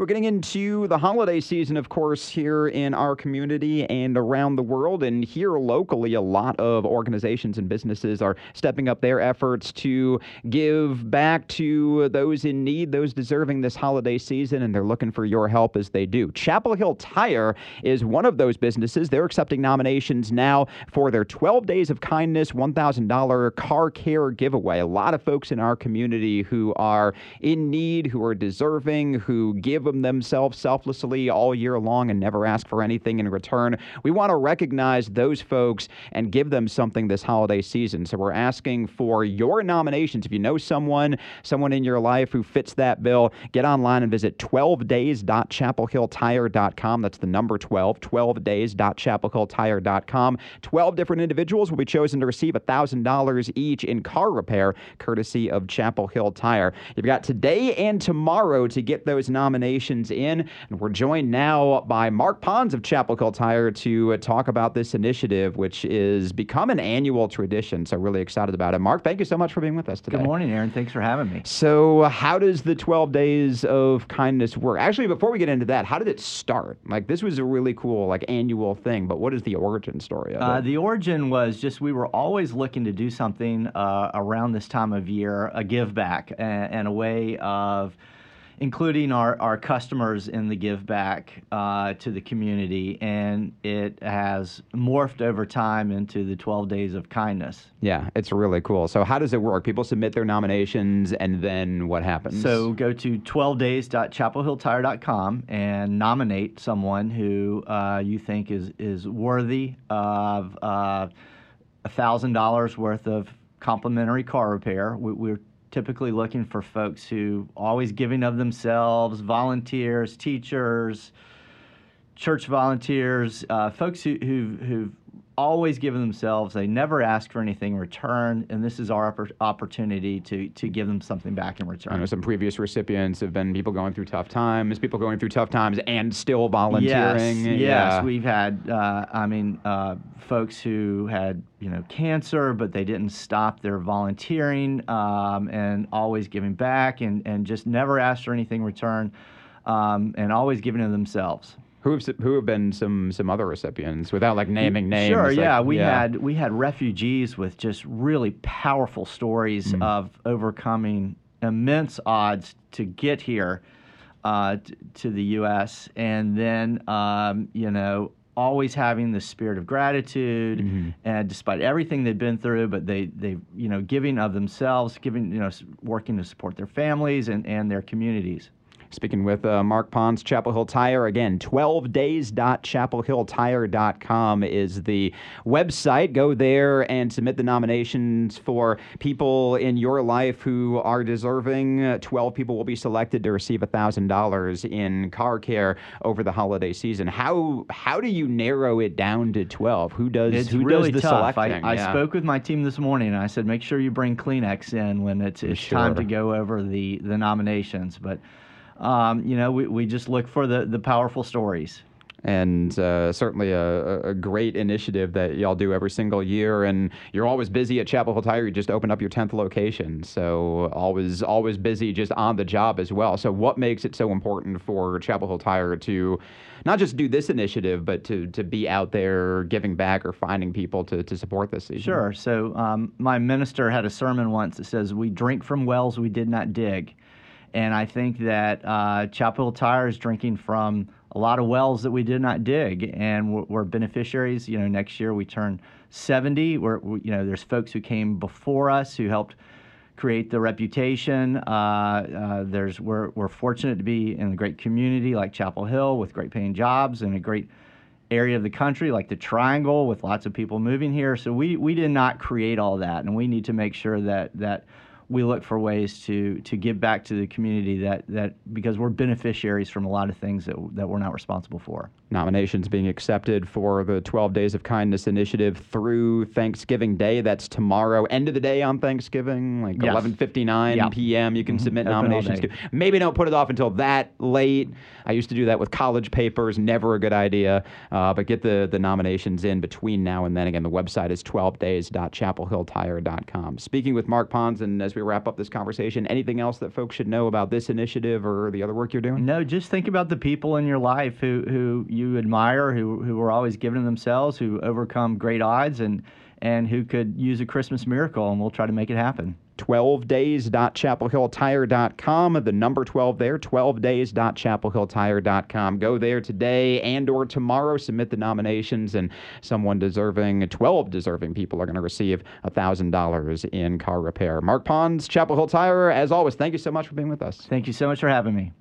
We're getting into the holiday season, of course, here in our community and around the world. And here locally, a lot of organizations and businesses are stepping up their efforts to give back to those in need, those deserving this holiday season, and they're looking for your help as they do. Chapel Hill Tire is one of those businesses. They're accepting nominations now for their 12 Days of Kindness $1,000 car care giveaway. A lot of folks in our community who are in need, who are deserving, who give them themselves selflessly all year long and never ask for anything in return. We want to recognize those folks and give them something this holiday season. So we're asking for your nominations. If you know someone in your life who fits that bill, get online and visit 12days.chapelhilltire.com. That's the number 12, 12days.chapelhilltire.com. 12 different individuals will be chosen to receive $1,000 each in car repair, courtesy of Chapel Hill Tire. You've got today and tomorrow to get those nominations in. And we're joined now by Mark Pons of Chapel Hill Tire to talk about this initiative, which is become an annual tradition. So really excited about it. Mark, thank you so much for being with us today. Good morning, Aaron. Thanks for having me. So how does the 12 Days of Kindness work? Actually, before we get into that, how did it start? Like, this was a really cool, annual thing, but what is the origin story of it? The origin was just we were always looking to do something around this time of year, a give back and a way of including our customers in the give back to the community, and it has morphed over time into the 12 Days of Kindness. Yeah, it's really cool. So how does it work? People submit their nominations, and then what happens? So go to 12days.chapelhilltire.com and nominate someone who you think is worthy of $1,000 worth of complimentary car repair. We're typically looking for folks who always giving of themselves, volunteers, teachers, church volunteers, folks who've always given themselves. They never ask for anything in return, and this is our opportunity to give them something back in return. I know some previous recipients have been people going through tough times and still volunteering. Yes, we've had, folks who had, cancer, but they didn't stop their volunteering and always giving back and just never asked for anything in return and always giving of themselves. Who have been some other recipients without naming names? Sure, we had refugees with just really powerful stories of overcoming immense odds to get here to the U.S. and then always having the spirit of gratitude and despite everything they've been through, but they giving of themselves, working to support their families and their communities. Speaking with Mark Pons, Chapel Hill Tire. Again, 12days.chapelhilltire.com is the website. Go there and submit the nominations for people in your life who are deserving. 12 people will be selected to receive $1,000 in car care over the holiday season. How do you narrow it down to 12? Who does the tough. selecting? I spoke with my team this morning, and I said, make sure you bring Kleenex in when it's time to go over the nominations. But we just look for the powerful stories. And certainly a great initiative that y'all do every single year. And you're always busy at Chapel Hill Tire. You just opened up your 10th location. So always busy just on the job as well. So what makes it so important for Chapel Hill Tire to not just do this initiative, but to be out there giving back or finding people to support this season? Sure. So my minister had a sermon once that says, "We drink from wells we did not dig." And I think that Chapel Hill Tire is drinking from a lot of wells that we did not dig, and we're beneficiaries. Next year we turn 70. There's folks who came before us who helped create the reputation. We're fortunate to be in a great community like Chapel Hill with great paying jobs and a great area of the country like the Triangle with lots of people moving here. So we did not create all that, and we need to make sure that we look for ways to give back to the community that because we're beneficiaries from a lot of things that we're not responsible for. Nominations being accepted for the 12 Days of Kindness initiative through Thanksgiving Day. That's tomorrow. End of the day on Thanksgiving, 11:59 p.m. You can submit nominations to. Maybe don't put it off until that late. I used to do that with college papers. Never a good idea. But get the nominations in between now and then. Again, the website is 12days.chapelhilltire.com. Speaking with Mark Pons, and as we we wrap up this conversation, anything else that folks should know about this initiative or the other work you're doing? No, just think about the people in your life who you admire, who are always giving of themselves, who overcome great odds, and who could use a Christmas miracle, and we'll try to make it happen. 12days.chapelhilltire.com, the number 12 there, 12days.chapelhilltire.com. Go there today and or tomorrow, submit the nominations, and 12 deserving people are going to receive $1,000 in car repair. Mark Pons, Chapel Hill Tire, as always, thank you so much for being with us. Thank you so much for having me.